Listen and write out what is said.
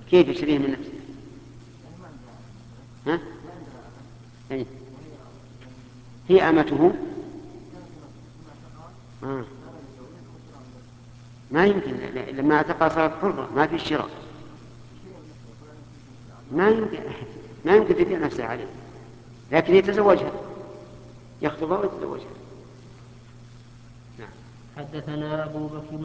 كيف يشتريه من نفسه؟ ها؟ أي. هي أمته. ما يمكن، لما اعتقى صارت حرة، ما في شراء. ما يمكن ما يمكن تبيع نفسها عليه، لكن يتزوجها، يخطبها ويتزوجها. حدثنا أبو بكر